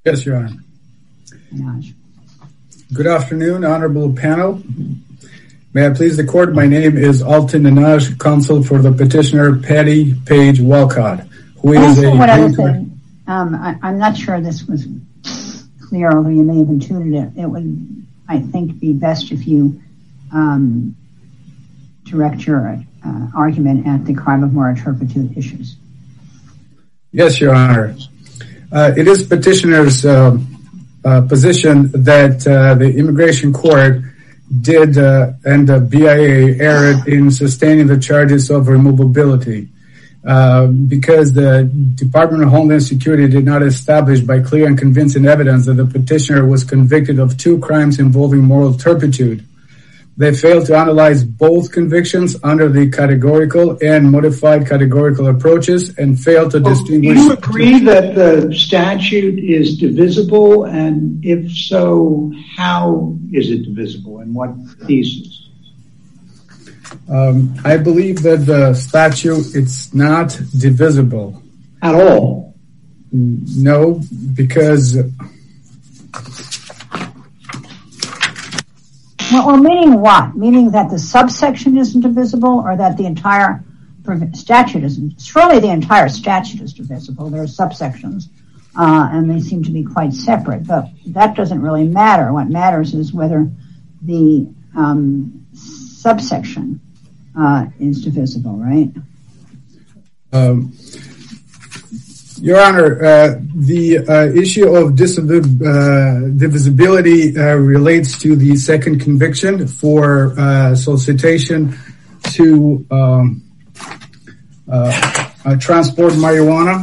Yes, Your Honor. Good afternoon, honorable panel. May I please the court? My name is Alton Nanaj, counsel for the petitioner Patty Page Walcott, who is a... I'm not sure this was clear, although you may have intuited it. It would, I think, be best if you direct your argument at the crime of moral turpitude issues. Yes, Your Honor. It is petitioner's position that the immigration court did and the BIA erred in sustaining the charges of removability because the Department of Homeland Security did not establish by clear and convincing evidence that the petitioner was convicted of 2 crimes involving moral turpitude. They failed to analyze both convictions under the categorical and modified categorical approaches and failed to distinguish... Do you agree that the statute is divisible? And if so, how is it divisible? And what thesis? I believe that the statute, it's not divisible. At all? No, because... Well, meaning what? Meaning that the subsection isn't divisible, or that the entire statute isn't? Surely the entire statute is divisible. There are subsections, and they seem to be quite separate. But that doesn't really matter. What matters is whether the subsection is divisible, right? Your Honor, the issue of divisibility relates to the second conviction for solicitation to transport marijuana.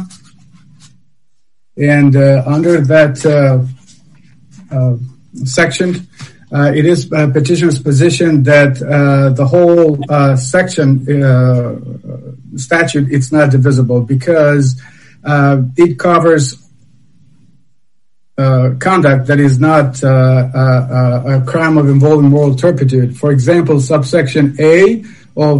And under that section, it is petitioner's position that the whole section statute, it's not divisible because it covers conduct that is not a crime of involving moral turpitude. For example, subsection A of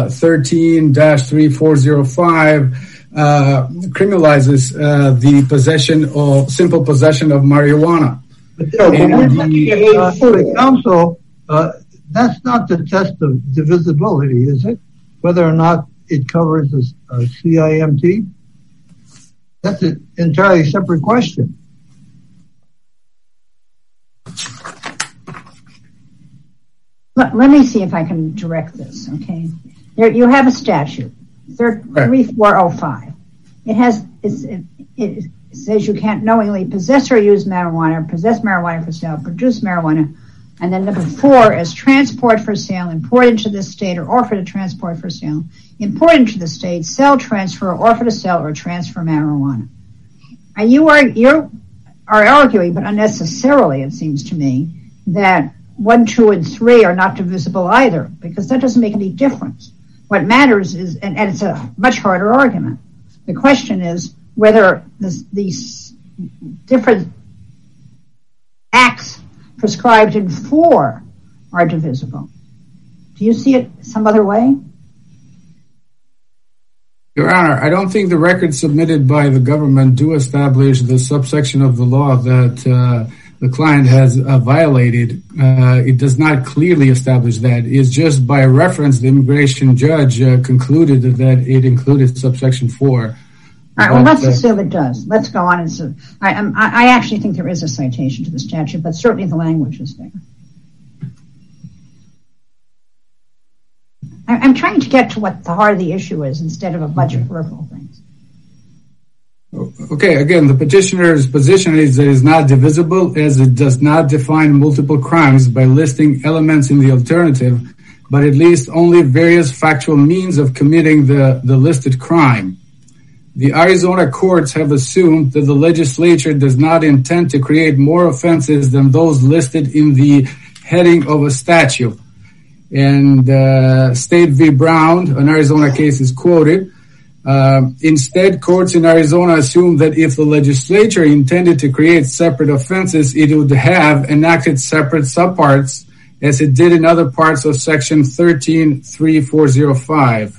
13-3405 criminalizes the simple possession of marijuana. But for the counsel, that's not the test of divisibility, is it? Whether or not it covers a CIMT? That's an entirely separate question. Let me see if I can direct this, okay? You have a statute, 3405. It says you can't knowingly possess or use marijuana, possess marijuana for sale, produce marijuana, and then number 4 is transport for sale, import into the state, or offer to transport for sale, import into the state, sell, transfer, offer to sell, or transfer marijuana. And you are arguing, but unnecessarily, it seems to me, that 1, 2, and 3 are not divisible either, because that doesn't make any difference. What matters is, and it's a much harder argument, the question is whether these different acts prescribed in 4 are divisible. Do you see it some other way? Your Honor, I don't think the records submitted by the government do establish the subsection of the law that the client has violated. It does not clearly establish that. It's just by reference, the immigration judge concluded that it included subsection 4. All right, well, let's assume it does. Let's go on and see. I actually think there is a citation to the statute, but certainly the language is there. I'm trying to get to what the heart of the issue is instead of a bunch of peripheral things. Okay, again, the petitioner's position is that it is not divisible as it does not define multiple crimes by listing elements in the alternative, but it lists only various factual means of committing the listed crime. The Arizona courts have assumed that the legislature does not intend to create more offenses than those listed in the heading of a statute. And State v. Brown, an Arizona case, is quoted. Instead, courts in Arizona assume that if the legislature intended to create separate offenses, it would have enacted separate subparts as it did in other parts of section 13-3405.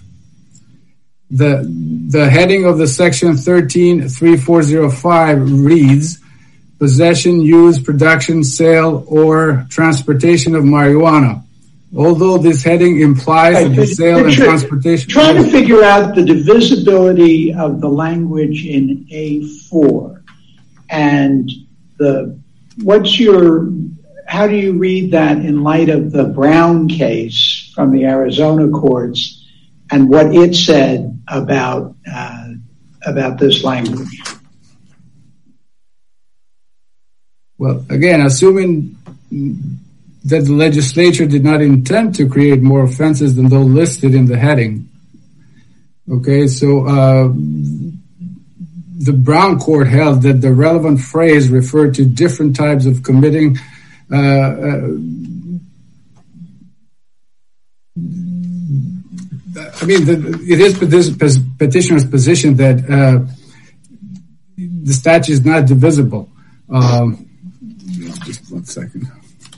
The heading of the section 13-3405 reads, possession, use, production, sale, or transportation of marijuana. Although this heading implies that the sale and transportation... Trying to figure out the divisibility of the language in A4 and how do you read that in light of the Brown case from the Arizona courts and what it said about this language? Well, again, assuming that the legislature did not intend to create more offenses than those listed in the heading. Okay, so the Brown court held that the relevant phrase referred to different types of committing it is petitioner's position that the statute is not divisible. Just 1 second.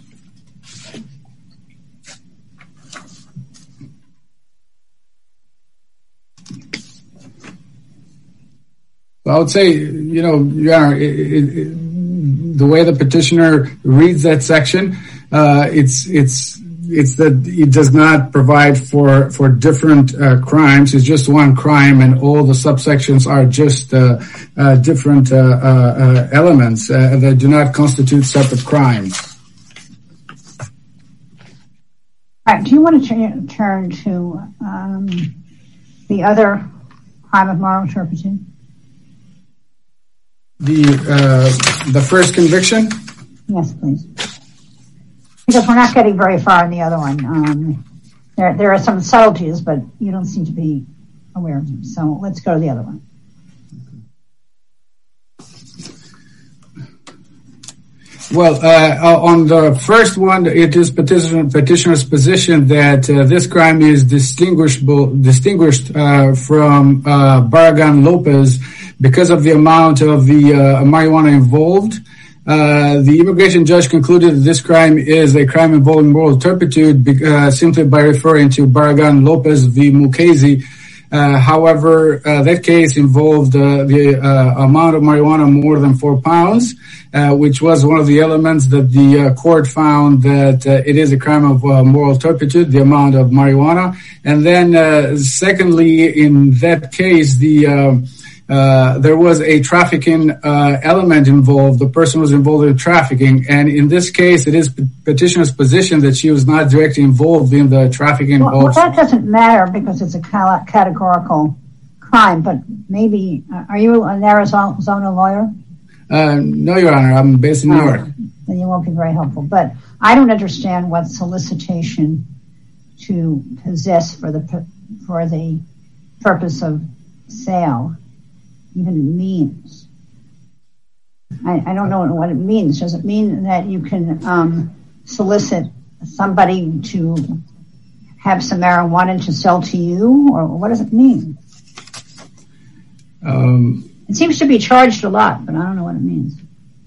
So I would say, Your Honor, the way the petitioner reads that section, it's that it does not provide for different crimes. It's just one crime, and all the subsections are just different elements that do not constitute separate crimes. All right. Do you want to turn to the other crime of moral turpitude? The first conviction? Yes, please. Because we're not getting very far in the other one. There are some subtleties, but you don't seem to be aware of them. So let's go to the other one. Well, on the first one, it is petitioner's position that this crime is distinguished from Barragan Lopez because of the amount of the marijuana involved. The immigration judge concluded that this crime is a crime involving moral turpitude simply by referring to Barragan Lopez v. Mukasey. However, that case involved the amount of marijuana more than 4 pounds, which was one of the elements that the court found that it is a crime of moral turpitude, the amount of marijuana. And then secondly, in that case, there was a trafficking element involved. The person was involved in trafficking. And in this case, it is petitioner's position that she was not directly involved in the trafficking. Well, that doesn't matter because it's a categorical crime. But maybe, are you an Arizona lawyer? No, Your Honor. I'm based in New York. Then you won't be very helpful. But I don't understand what solicitation to possess for the purpose of sale even means. I don't know what it means. Does it mean that you can solicit somebody to have some marijuana to sell to you, or what does it mean? It seems to be charged a lot, but I don't know what it means.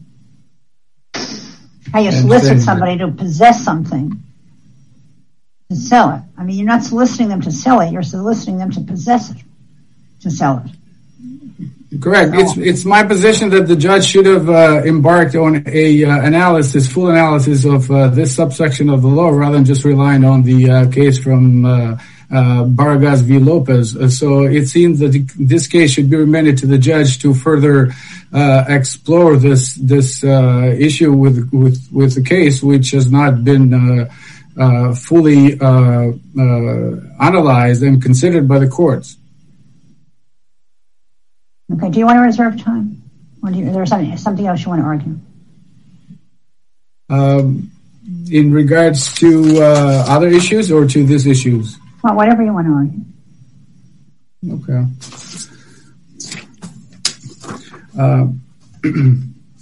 How you solicit somebody to possess something to sell it. I mean, you're not soliciting them to sell it. You're soliciting them to possess it, to sell it. Correct. It's my position that the judge should have embarked on a full analysis of this subsection of the law rather than just relying on the case from Barragan v. Lopez. So it seems that this case should be remanded to the judge to further explore this issue with the case, which has not been fully analyzed and considered by the courts. Okay, do you want to reserve time? Or is there something else you want to argue? In regards to other issues or to these issues? Well, whatever you want to argue. Okay.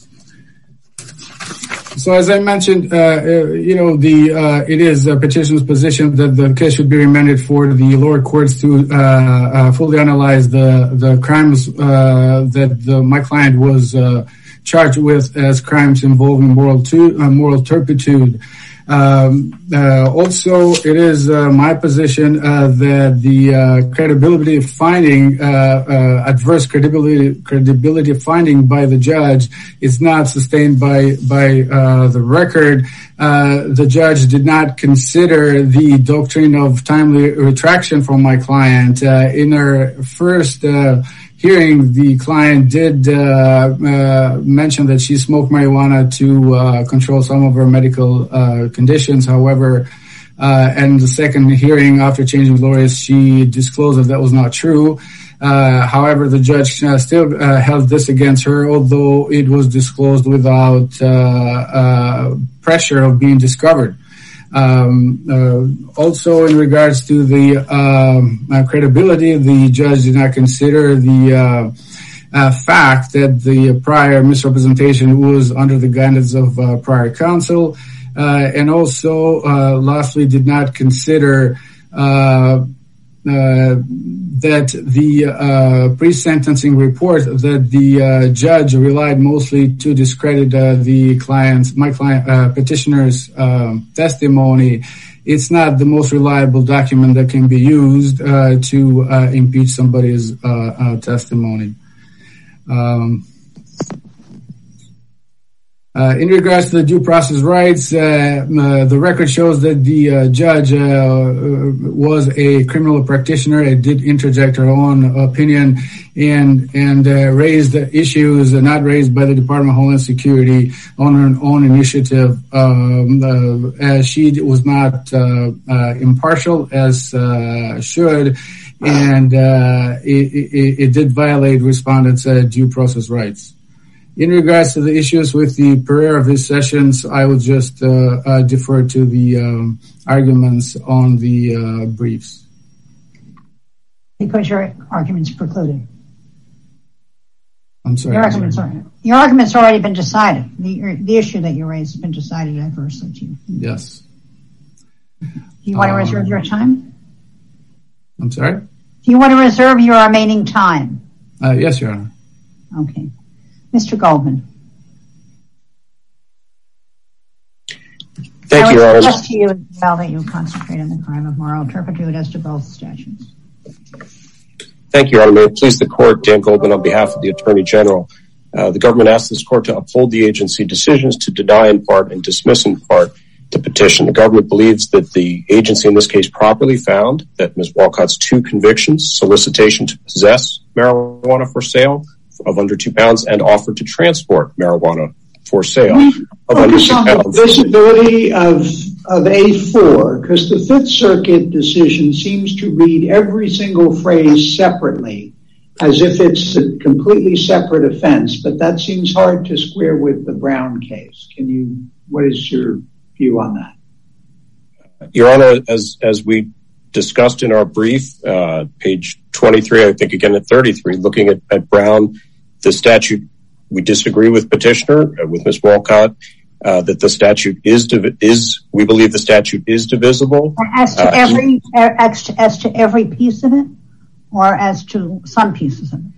So as I mentioned, it is a petitioner's position that the case should be remanded for the lower courts to fully analyze the crimes that my client was charged with as crimes involving moral turpitude. Also, it is my position that the credibility finding, adverse credibility finding by the judge is not sustained by the record. The judge did not consider the doctrine of timely retraction from my client. In her first hearing, the client did mention that she smoked marijuana to control some of her medical conditions. However, and the second hearing after changing lawyers, she disclosed that was not true. However, the judge still held this against her, although it was disclosed without pressure of being discovered. Also, in regards to the credibility, the judge did not consider the fact that the prior misrepresentation was under the guidance of prior counsel, and also lastly did not consider that the pre-sentencing report that the judge relied mostly to discredit my client petitioner's testimony. It's not the most reliable document that can be used to impeach somebody's testimony. In regards to the due process rights, the record shows that the judge was a criminal practitioner and did interject her own opinion and raised issues not raised by the Department of Homeland Security on her own initiative. As she was not impartial as should, and it did violate respondents' due process rights. In regards to the issues with the prayer of these sessions, I will just defer to the arguments on the briefs. Because your argument's precluded. I'm sorry. Your argument's already been decided. The issue that you raised has been decided adversely to you. Yes. Do you want to reserve your time? I'm sorry? Do you want to reserve your remaining time? Yes, Your Honor. Okay. Mr. Goldman. Thank you, Your Honor. I would suggest to you as well that you concentrate on the crime of moral turpitude as to both statutes. Thank you, Your Honor. May it please the court, Dan Goldman on behalf of the Attorney General. The government asked this court to uphold the agency decisions to deny in part and dismiss in part the petition. The government believes that the agency in this case properly found that Ms. Walcott's two convictions, solicitation to possess marijuana for sale of under 2 pounds and offer to transport marijuana for sale of under 2 pounds. On the visibility of A4, because the Fifth Circuit decision seems to read every single phrase separately as if it's a completely separate offense, but that seems hard to square with the Brown case. What is your view on that? Your Honor, as we discussed in our brief, page 23, I think again at 33, looking at Brown, the statute, we disagree with petitioner, with Ms. Walcott, that the statute we believe the statute is divisible. As to every piece of it, or as to some pieces of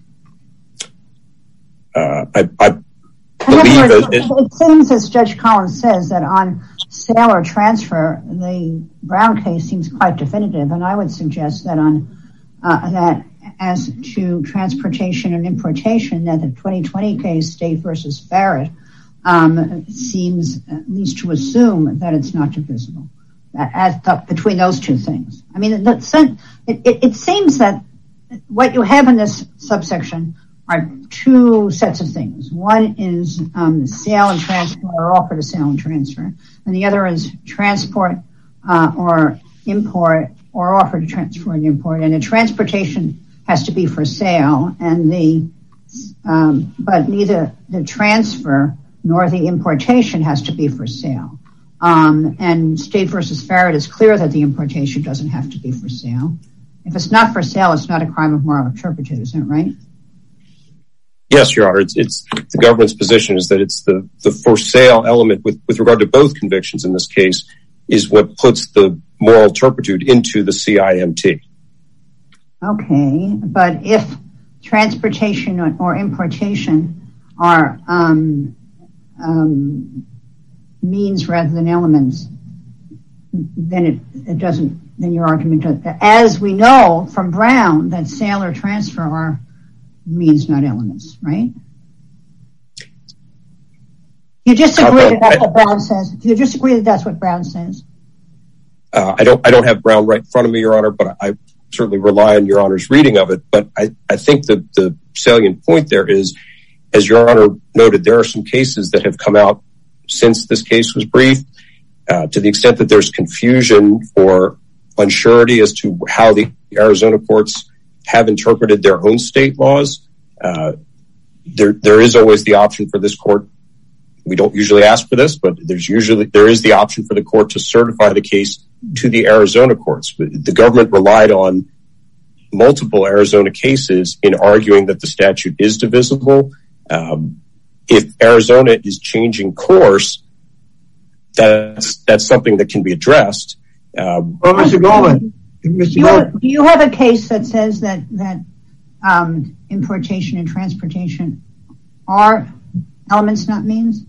it? I believe that it seems, as Judge Collins says, that on sale or transfer, the Brown case seems quite definitive, and I would suggest that on that as to transportation and importation, that the 2020 case, State versus Barrett, seems at least to assume that it's not divisible between those two things. I mean, it seems that what you have in this subsection are two sets of things. One is sale and transfer, or offer to sale and transfer, and the other is transport or import, or offer to transfer and import. And the transportation has to be for sale, and but neither the transfer nor the importation has to be for sale. And State versus Barrett is clear that the importation doesn't have to be for sale. If it's not for sale, it's not a crime of moral turpitude, isn't it right? Yes, Your Honor. It's the government's position is that it's the for sale element with regard to both convictions in this case is what puts the moral turpitude into the CIMT. Okay, but if transportation or importation are means rather than elements, then it doesn't. Then your argument does. As we know from Brown, that sale or transfer are means, not elements, right? You disagree that that's what Brown says? Do you disagree that that's what Brown says? I don't have Brown right in front of me, Your Honor, but I certainly rely on Your Honor's reading of it. But I think that the salient point there is, as Your Honor noted, there are some cases that have come out since this case was briefed. To the extent that there's confusion or unsurety as to how the Arizona courts have interpreted their own state laws, there is always the option for this court. We don't usually ask for this, but there is the option for the court to certify the case to the Arizona courts. The government relied on multiple Arizona cases in arguing that the statute is divisible. If Arizona is changing course, that's something that can be addressed. Mr. Goldman, do you have a case that says that importation and transportation are elements, not means?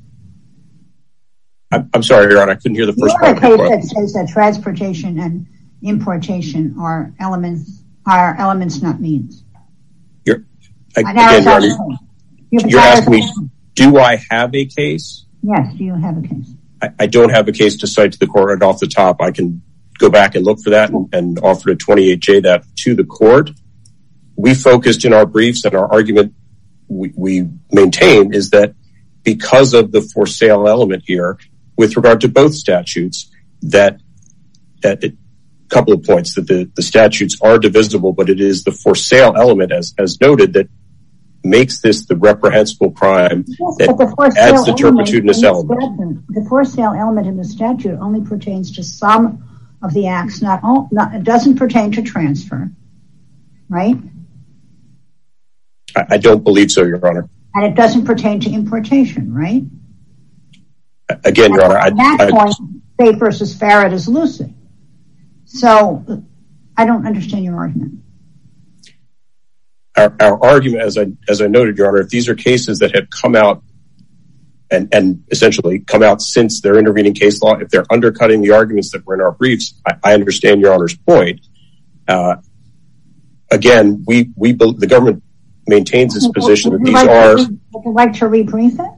I'm sorry, Your Honor, I couldn't hear the first part. Do you have a case that says that transportation and importation are elements, not means? You're asking me, do I have a case? Yes, do you have a case? I don't have a case to cite to the court right off the top. I can go back and look for that and offer to 28J that to the court. We focused in our briefs, and our argument we maintain is that because of the for sale element here, with regard to both statutes, that a couple of points, that the statutes are divisible, but it is the for sale element, as noted, that makes this the reprehensible crime that adds the turpitudinous element. The for sale element in the statute only pertains to some of the acts, it doesn't pertain to transfer, right? I don't believe so, Your Honor. And it doesn't pertain to importation, right? Again, Your Honor, at that point, State versus Farrett is lucid. So I don't understand your argument. Our argument, as I noted, Your Honor, if these are cases that have come out and essentially come out since their intervening case law, if they're undercutting the arguments that were in our briefs, I understand Your Honor's point. Again, the government maintains its position that these are... Would you like to rebrief it?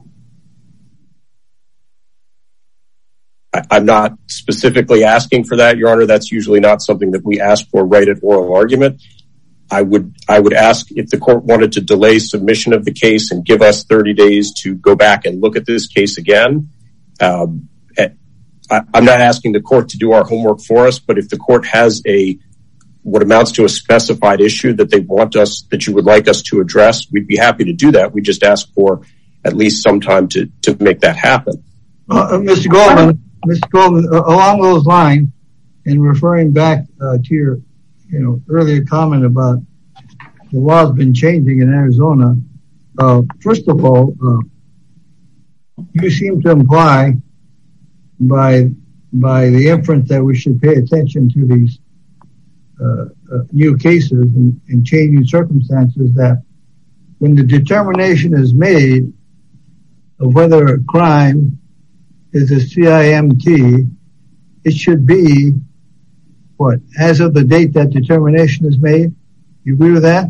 I'm not specifically asking for that, Your Honor. That's usually not something that we ask for right at oral argument. I would ask if the court wanted to delay submission of the case and give us 30 days to go back and look at this case again. I'm not asking the court to do our homework for us, but if the court has what amounts to a specified issue that you would like us to address, we'd be happy to do that. We just ask for at least some time to make that happen. Mr. Goldman, along those lines, and referring back to your earlier comment about the law has been changing in Arizona, first of all, you seem to imply by the inference that we should pay attention to these new cases and changing circumstances, that when the determination is made of whether a crime is a CIMT, it should be what? As of the date that determination is made? You agree with that?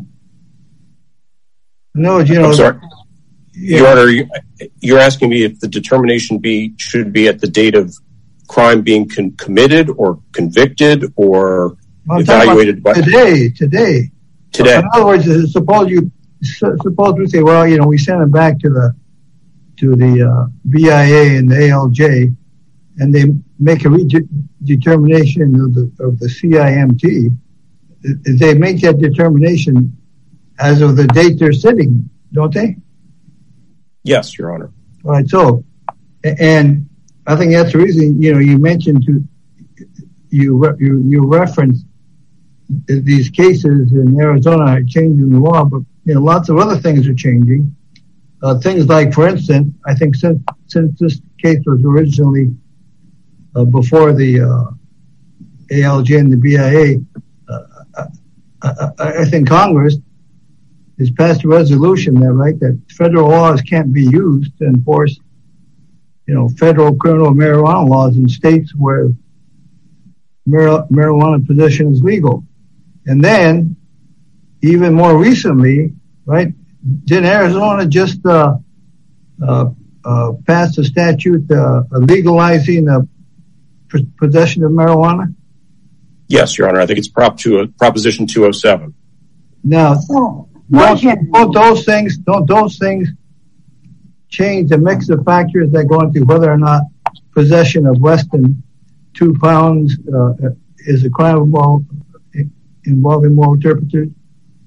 No, I'm sorry. Your Honor, you're asking me if the determination should be at the date of crime being committed or convicted or evaluated by today. In other words, suppose we say, well, we send it back to the BIA and the ALJ, and they make a determination of the CIMT. They make that determination as of the date they're sitting, don't they? Yes, Your Honor. All right. So, and I think that's the reason, you mentioned you referenced these cases in Arizona are changing the law, but lots of other things are changing. Things like, for instance, I think since this case was originally before the ALJ and the BIA, I think Congress has passed a resolution there, right, that federal laws can't be used to enforce, federal criminal marijuana laws in states where marijuana possession is legal. And then, even more recently, right, did Arizona just pass a statute legalizing possession of marijuana? Yes, Your Honor. I think it's Proposition 207. Now, don't those things change the mix of factors that go into whether or not possession of less than 2 pounds is a crime involving moral turpitude?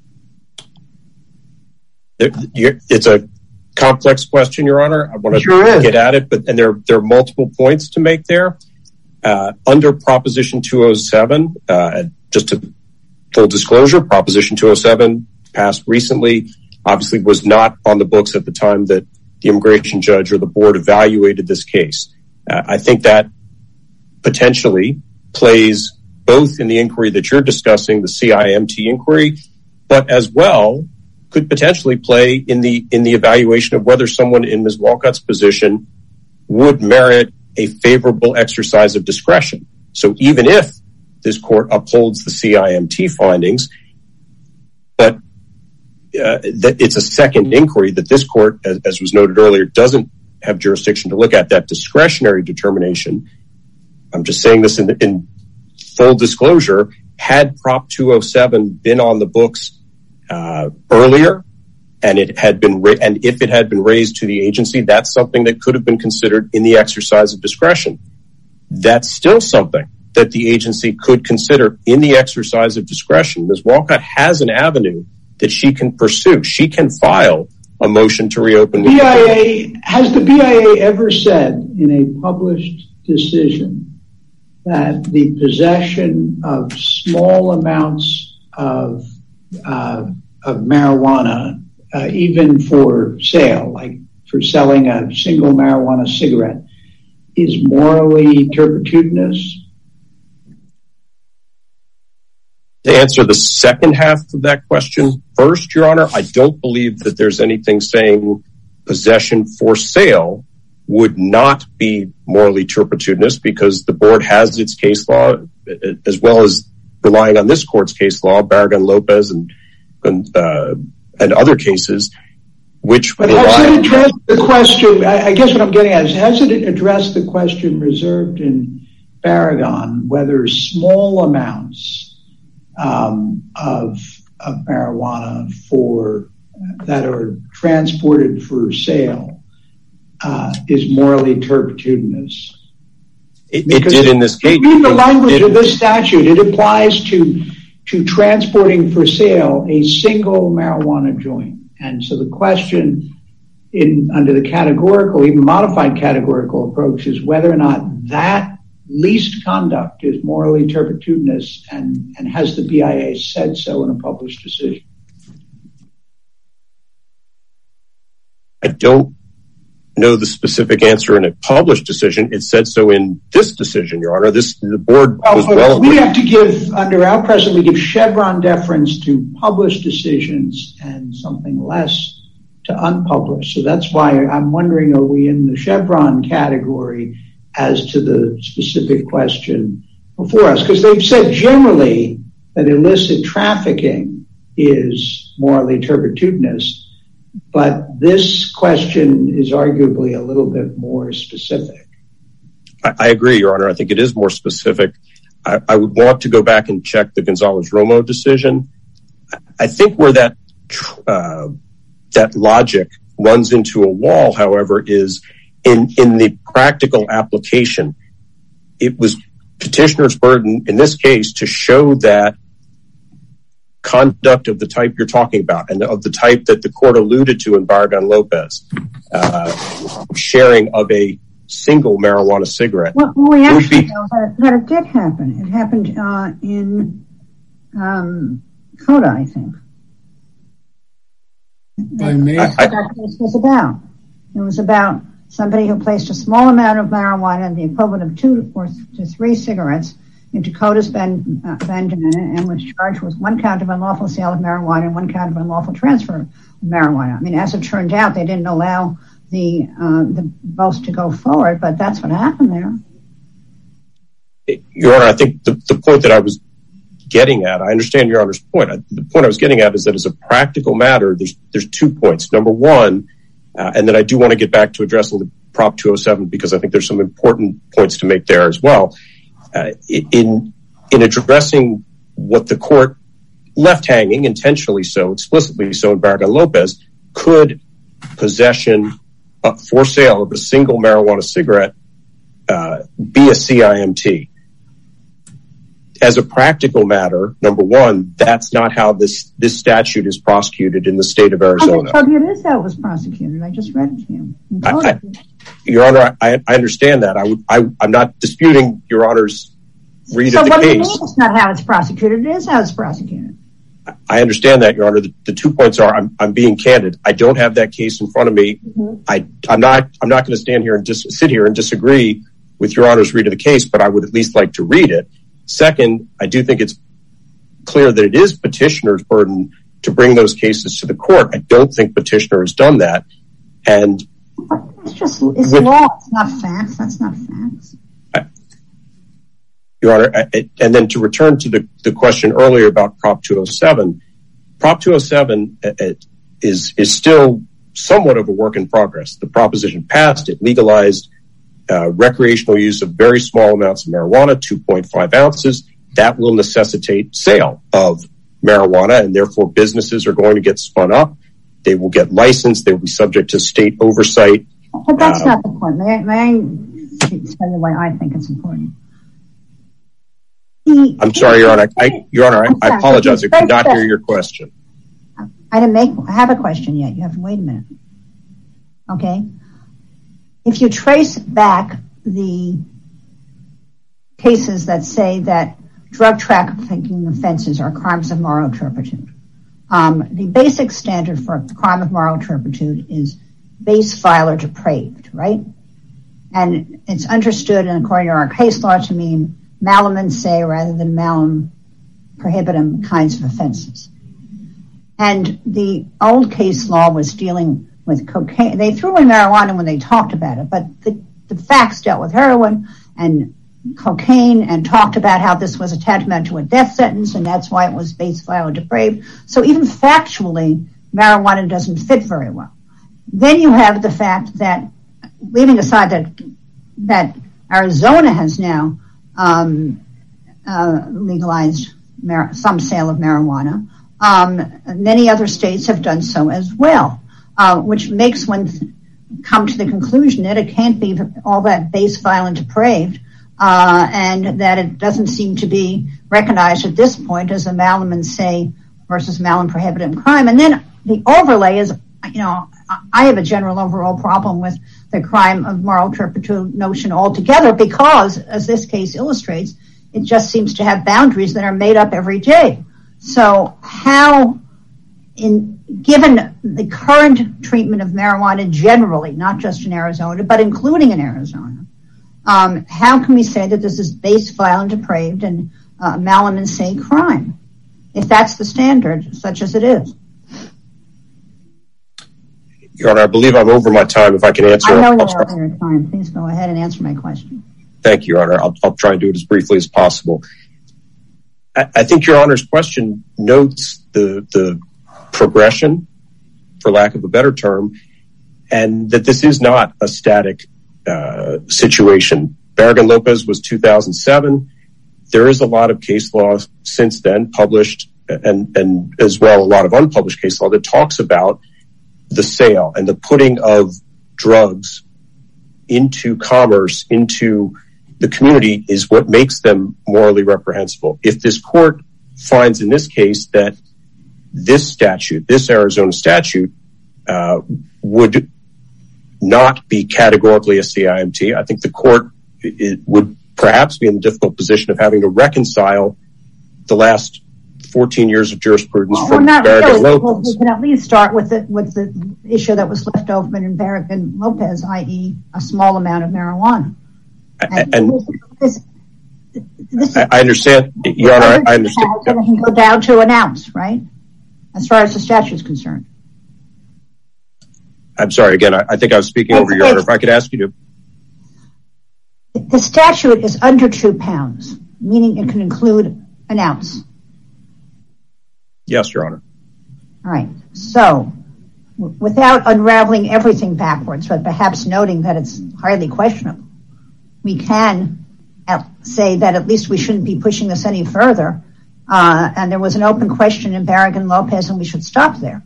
It's a complex question, Your Honor. I want to get at it, and there are multiple points to make there. Under Proposition 207, just to full disclosure, Proposition 207 passed recently, obviously was not on the books at the time that the immigration judge or the board evaluated this case. I think that potentially plays both in the inquiry that you're discussing, the CIMT inquiry, but as well could potentially play in the evaluation of whether someone in Ms. Walcott's position would merit a favorable exercise of discretion. So even if this court upholds the CIMT findings, but that it's a second inquiry that this court, as was noted earlier, doesn't have jurisdiction to look at that discretionary determination. I'm just saying this in full disclosure. Had Prop 207 been on the books earlier, and if it had been raised to the agency, that's something that could have been considered in the exercise of discretion. That's still something that the agency could consider in the exercise of discretion. Ms. Walcott has an avenue that she can pursue. She can file a motion to reopen. Has the BIA ever said in a published decision that the possession of small amounts of marijuana, even for sale, like for selling a single marijuana cigarette, is morally turpitudinous? To answer the second half of that question first, Your Honor, I don't believe that there's anything saying possession for sale would not be morally turpitudinous, because the board has its case law, as well as relying on this court's case law, Barragan-Lopez and other cases, which but has it addressed the question? I guess what I'm getting at is, has it addressed the question reserved in Barragan, whether small amounts of marijuana that are transported for sale is morally turpitudinous? It did in this case. Read the language of this statute. It applies to transporting for sale a single marijuana joint. And so the question under the categorical, even modified categorical approach, is whether or not that least conduct is morally turpitudinous, and has the BIA said so in a published decision? I don't know the specific answer in a published decision. It said so in this decision, Your Honor. The board we have to give, under our precedent, we give Chevron deference to published decisions and something less to unpublished. So that's why I'm wondering, are we in the Chevron category as to the specific question before us? Because they've said generally that illicit trafficking is morally turpitudinous, but this question is arguably a little bit more specific. I agree, Your Honor. I think it is more specific. I would want to go back and check the Gonzalez-Romo decision. I think where that logic runs into a wall, however, is in the practical application. It was petitioner's burden in this case to show that conduct of the type you're talking about, and of the type that the court alluded to in Barragan-Lopez, sharing of a single marijuana cigarette. Well, we actually know that it did happen. It happened in Coda, I think. That's what that case was about. It was about somebody who placed a small amount of marijuana, the equivalent of 2 to 3 cigarettes, into Coda's bandana, and was charged with 1 count of unlawful sale of marijuana and 1 count of unlawful transfer of marijuana. I mean, as it turned out, they didn't allow the both to go forward, but that's what happened there. Your Honor, I think the point that I was getting at, I understand Your Honor's point. The point I was getting at is that as a practical matter, there's 2 points. Number one, and then I do want to get back to addressing the Prop 207 because I think there's some important points to make there as well. In addressing what the court left hanging, intentionally so, explicitly so in Barragan-Lopez, could possession for sale of a single marijuana cigarette be a CIMT? As a practical matter, number one, that's not how this statute is prosecuted in the state of Arizona. I told you it is how it was prosecuted. I just read it to you. Your Honor, I understand that. I'm not disputing Your Honor's read of the case. So what do you mean it's not how it's prosecuted? It is how it's prosecuted. I understand that, Your Honor. The 2 points are, I'm being candid. I don't have that case in front of me. Mm-hmm. I'm not going to stand here and just sit here and disagree with Your Honor's read of the case, but I would at least like to read it. Second, I do think it's clear that it is petitioner's burden to bring those cases to the court. I don't think petitioner has done that. And it's law. It's not facts. That's not facts. Your Honor, and then to return to the question earlier about Prop 207, Prop 207 is still somewhat of a work in progress. The proposition passed, it legalized recreational use of very small amounts of marijuana, 2.5 ounces. That will necessitate sale of marijuana, and therefore businesses are going to get spun up. They will get licensed. They will be subject to state oversight. But that's not the point. May I tell you why I think it's important? I'm sorry, Your Honor. I apologize. I could not hear your question. I have a question yet. You have to wait a minute. Okay. If you trace back the cases that say that drug trafficking offenses are crimes of moral turpitude, the basic standard for a crime of moral turpitude is base, vile, or depraved, right? And it's understood, and according to our case law, to mean malum in se rather than malum prohibitum kinds of offenses. And the old case law was dealing with cocaine. They threw in marijuana when they talked about it, but the facts dealt with heroin and cocaine and talked about how this was a tantamount to a death sentence, and that's why it was base, vile, or depraved. So even factually, marijuana doesn't fit very well. Then you have the fact that, leaving aside that Arizona has now legalized some sale of marijuana, many other states have done so as well, which makes one come to the conclusion that it can't be all that base, vile, and depraved, and that it doesn't seem to be recognized at this point as a malum in se versus malum prohibitum crime. And then the overlay is, I have a general overall problem with the crime of moral turpitude notion altogether because, as this case illustrates, it just seems to have boundaries that are made up every day. So how, given the current treatment of marijuana generally, not just in Arizona, but including in Arizona, how can we say that this is base, vile, and depraved and malum in se crime, if that's the standard, such as it is? Your Honor, I believe I'm over my time. If I can answer. I know you're over your time. Please go ahead and answer my question. Thank you, Your Honor. I'll try and do it as briefly as possible. I think Your Honor's question notes the progression, for lack of a better term, and that this is not a static situation. Barragan-Lopez was 2007. There is a lot of case law since then published, and as well a lot of unpublished case law that talks about the sale and the putting of drugs into commerce, into the community, is what makes them morally reprehensible. If this court finds in this case that this statute, this Arizona statute, would not be categorically a CIMT, I think the court would perhaps be in the difficult position of having to reconcile the last 14 years of jurisprudence from Barragan-Lopez. We can at least start with the issue that was left open in Barragan-Lopez, i.e. a small amount of marijuana. I understand, Your Honor. I understand. It can go down to an ounce, right? As far as the statute is concerned. I'm sorry. Again, I think I was speaking over Your Honor. If I could ask you to. The statute is under 2 pounds, meaning it can include an ounce. Yes, Your Honor. All right. So without unraveling everything backwards, but perhaps noting that it's highly questionable, we can say that at least we shouldn't be pushing this any further. And there was an open question in Barragan-Lopez, and we should stop there.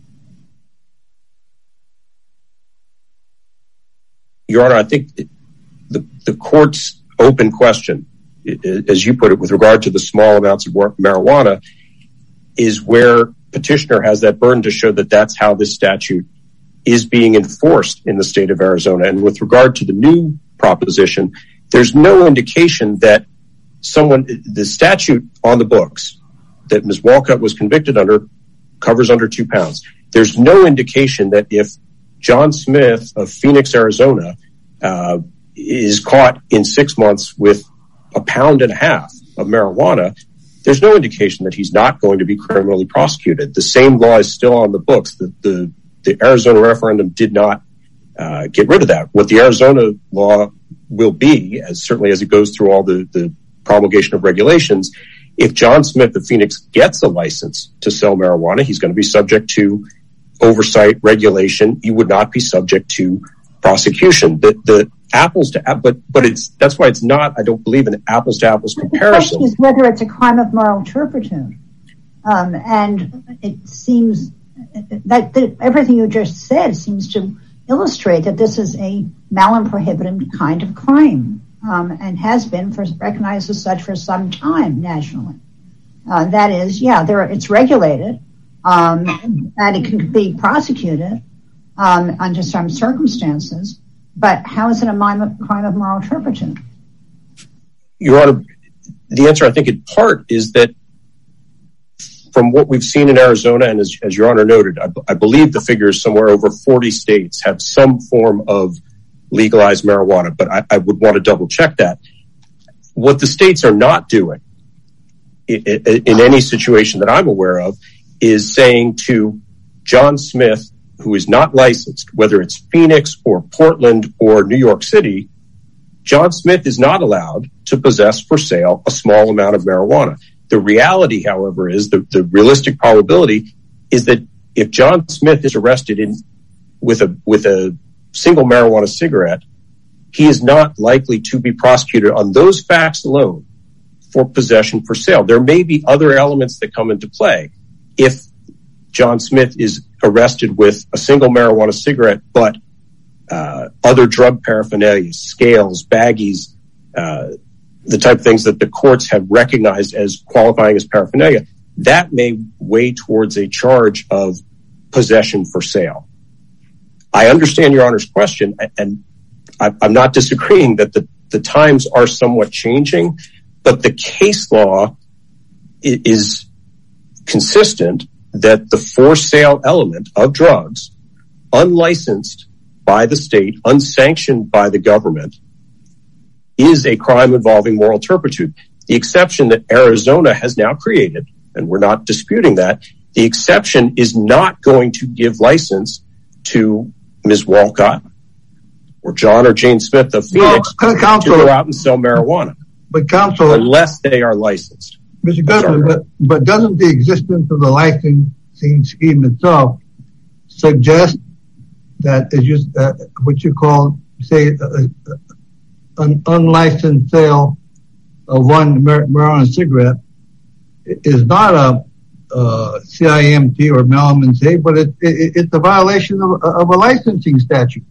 Your Honor, I think the court's open question, as you put it, with regard to the small amounts of marijuana, is where petitioner has that burden to show that that's how this statute is being enforced in the state of Arizona. And with regard to the new proposition, there's no indication that the statute on the books that Ms. Walcott was convicted under covers under 2 pounds. There's no indication that if John Smith of Phoenix, Arizona, is caught in 6 months with 1.5 pounds of marijuana, there's no indication that he's not going to be criminally prosecuted. The same law is still on the books. The Arizona referendum did not get rid of that. What the Arizona law will be, certainly as it goes through all the promulgation of regulations, if John Smith of Phoenix gets a license to sell marijuana, he's going to be subject to oversight, regulation. He would not be subject to prosecution. The apples to apples, but that's why it's not, I don't believe, an apples to apples comparison. The question is whether it's a crime of moral turpitude. And it seems that everything you just said seems to illustrate that this is a malum prohibitum kind of crime, and has been recognized as such for some time nationally. That is, it's regulated, and it can be prosecuted under some circumstances, but how is it a crime of moral turpitude? Your Honor, the answer, I think, in part is that from what we've seen in Arizona, and as Your Honor noted, I believe the figure is somewhere over 40 states have some form of legalized marijuana, but I would want to double check that. What the states are not doing in any situation that I'm aware of is saying to John Smith, who is not licensed, whether it's Phoenix or Portland or New York City, John Smith is not allowed to possess for sale a small amount of marijuana. The reality, however, is the realistic probability is that if John Smith is arrested with a single marijuana cigarette, he is not likely to be prosecuted on those facts alone for possession for sale. There may be other elements that come into play. If John Smith is arrested with a single marijuana cigarette, but other drug paraphernalia, scales, baggies, the type of things that the courts have recognized as qualifying as paraphernalia, that may weigh towards a charge of possession for sale. I understand Your Honor's question, and I'm not disagreeing that the times are somewhat changing, but the case law is consistent that the for sale element of drugs, unlicensed by the state, unsanctioned by the government, is a crime involving moral turpitude. The exception that Arizona has now created, and we're not disputing that, the exception is not going to give license to Ms. Walcott or John or Jane Smith of Phoenix to go out and sell marijuana, but counsel, unless they are licensed. Mr. Goodman, but doesn't the existence of the licensing scheme itself suggest that what you call, say, an unlicensed sale of one marijuana cigarette is not a CIMT or Malum Say, but it's a violation of a licensing statute.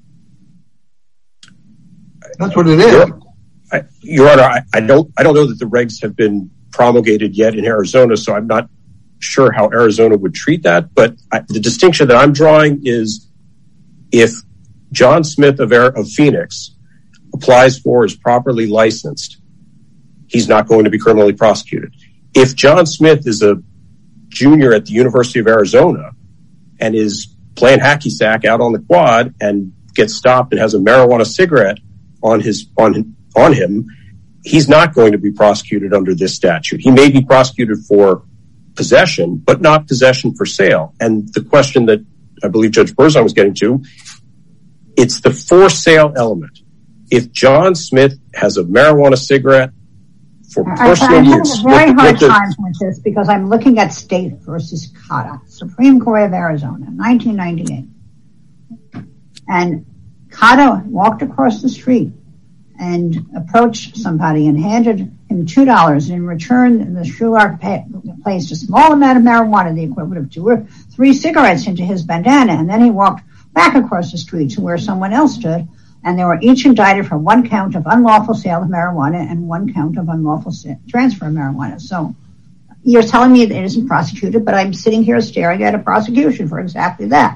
That's what it is. Your Honor, I don't know that the regs have been promulgated yet in Arizona, so I'm not sure how Arizona would treat that. But the distinction that I'm drawing is if John Smith of Phoenix applies for, is properly licensed, he's not going to be criminally prosecuted. If John Smith is a junior at the University of Arizona and is playing hacky sack out on the quad and gets stopped and has a marijuana cigarette on him, he's not going to be prosecuted under this statute. He may be prosecuted for possession, but not possession for sale. And the question that I believe Judge Berzon was getting to, it's the for sale element. if John Smith has a marijuana cigarette for personal use. I'm having a very hard time with this because I'm looking at State versus Cotto, Supreme Court of Arizona, 1998. And Cotto walked across the street and approached somebody and handed him $2. In return, the Shulark placed a small amount of marijuana, the equivalent of 2 or 3 cigarettes, into his bandana. And then he walked back across the street to where someone else stood. And they were each indicted for 1 count of unlawful sale of marijuana and 1 count of unlawful transfer of marijuana. So you're telling me that it isn't prosecuted, but I'm sitting here staring at a prosecution for exactly that.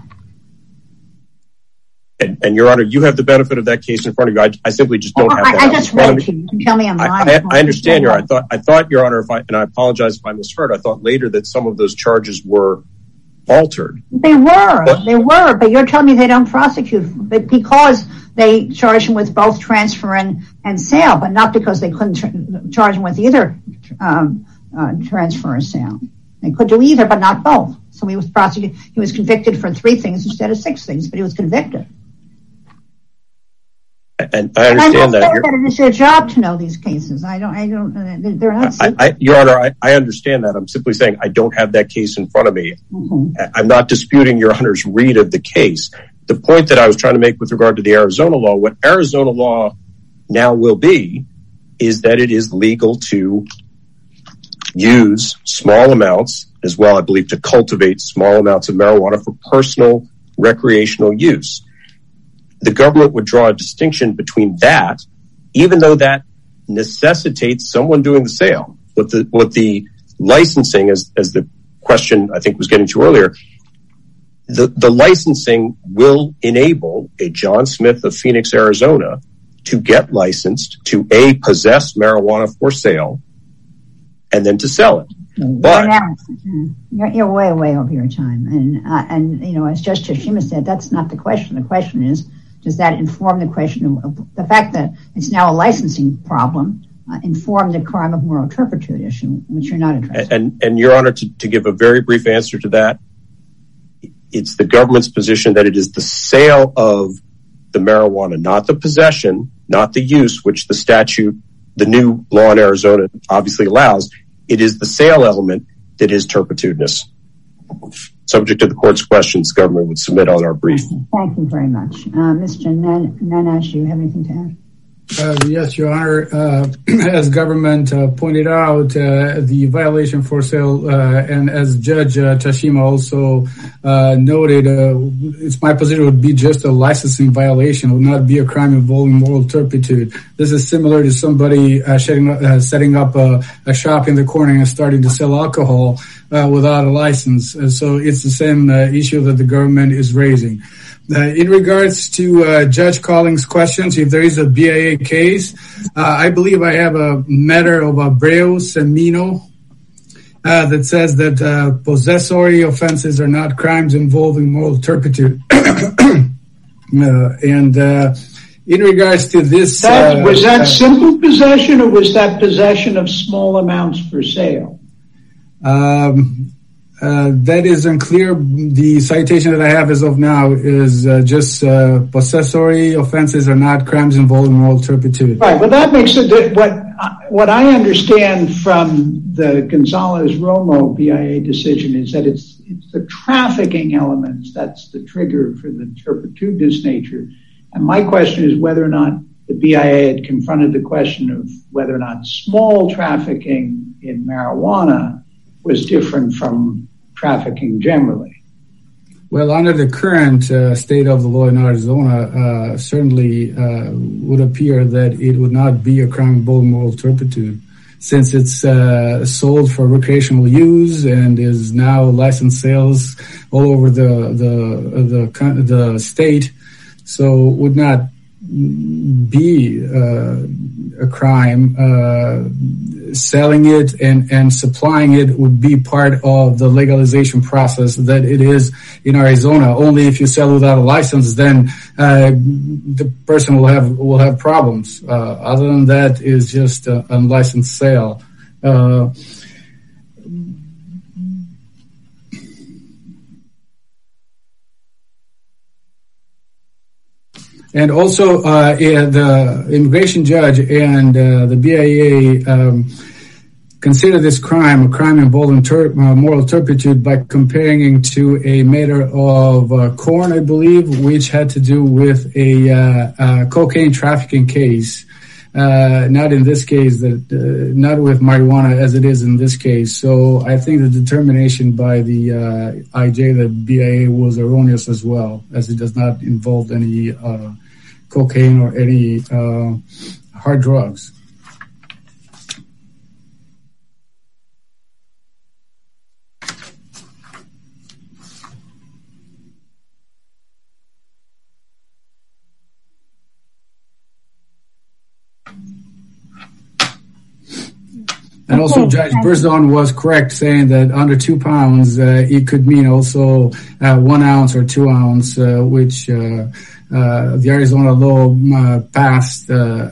And Your Honor, you have the benefit of that case in front of you. I simply just don't have that. I just read it to you. You can tell me I'm lying. I understand, Your Honor. I thought, Your Honor, and I apologize if I misheard, I thought later that some of those charges were altered. They were, but you're telling me they don't prosecute because they charge him with both transfer and sale, but not because they couldn't charge him with either transfer or sale. They could do either, but not both. So he was prosecuted. He was convicted for 3 things instead of 6 things, but he was convicted. And I understand that. It is your job to know these cases. They're not. Your Honor, I understand that. I'm simply saying I don't have that case in front of me. Mm-hmm. I'm not disputing Your Honor's read of the case. The point that I was trying to make with regard to the Arizona law, what Arizona law now will be is that it is legal to use small amounts as well, I believe, to cultivate small amounts of marijuana for personal recreational use. The government would draw a distinction between that, even though that necessitates someone doing the sale. What the licensing, as the question I think was getting to earlier, the licensing will enable a John Smith of Phoenix, Arizona, to get licensed to possess marijuana for sale and then to sell it. But you're way over your time, and you know, as Justice Shima said, that's not the question. The question is, does that inform the question of the fact that it's now a licensing problem? Inform the crime of moral turpitude issue, which you're not addressing. And Your Honor, to give a very brief answer to that, it's the government's position that it is the sale of the marijuana, not the possession, not the use, which the statute, the new law in Arizona obviously allows. It is the sale element that is turpitudinous. Subject to the court's questions, the government would submit on our brief. Thank you very much. Mr. Nanash, do you have anything to add? Yes, Your Honor. As government pointed out, the violation for sale, and as Judge Tashima also noted, it's my position would be just a licensing violation, would not be a crime involving moral turpitude. This is similar to somebody setting up a shop in the corner and starting to sell alcohol without a license. So it's the same issue that the government is raising. In regards to Judge Collins' questions, if there is a BIA case, I believe I have a matter of Abreu Semino that says that possessory offenses are not crimes involving moral turpitude. And in regards to this... was that simple possession or was that possession of small amounts for sale? That is unclear. The citation that I have as of now is just possessory offenses are not crimes involving moral turpitude. Right, but that makes it what I understand from the Gonzalez-Romo BIA decision is that it's the trafficking elements that's the trigger for the turpitudinous nature. And my question is whether or not the BIA had confronted the question of whether or not small trafficking in marijuana was different from trafficking generally. Well, under the current state of the law in Arizona, certainly would appear that it would not be a crime involving moral turpitude, since it's sold for recreational use and is now licensed sales all over the state. So would not be a crime. Selling it and supplying it would be part of the legalization process that it is in Arizona. Only if you sell without a license, then the person will have problems. Other than that, is just an unlicensed sale. And also, the immigration judge and the BIA consider this crime a crime involving moral turpitude by comparing it to a matter of corn, I believe, which had to do with a cocaine trafficking case. Not in this case, not with marijuana as it is in this case. So I think the determination by the IJ, the BIA, was erroneous as well, as it does not involve any cocaine or any hard drugs. And also, Judge Berzon was correct saying that under 2 pounds, it could mean also 1 ounce or 2 ounce, which the Arizona law passed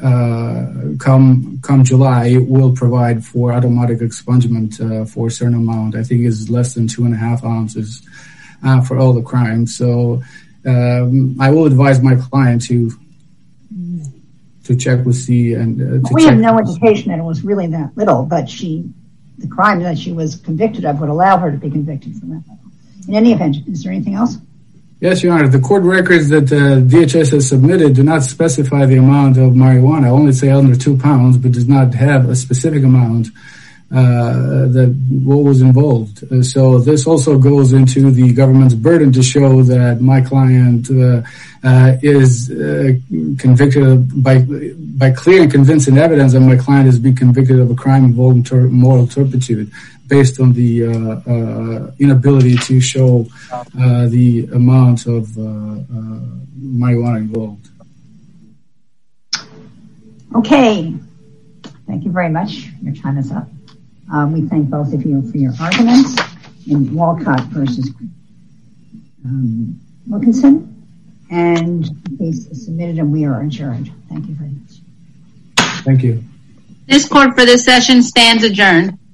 come July will provide for automatic expungement for a certain amount. I think it's less than 2.5 ounces for all the crimes. So I will advise my client to check with C and we have no indication that it was really that little, but the crime that she was convicted of would allow her to be convicted from that level. In any event, is there anything else? Yes, Your Honor. The court records that DHS has submitted do not specify the amount of marijuana. Only say under 2 pounds, but does not have a specific amount that what was involved. So this also goes into the government's burden to show that my client is convicted by clear and convincing evidence that my client has been convicted of a crime involving moral turpitude based on the inability to show the amount of marijuana involved. Okay. Thank you very much. Your time is up. We thank both of you for your arguments in Walcott versus Wilkinson. And the case is submitted and we are adjourned. Thank you very much. Thank you. This court for this session stands adjourned.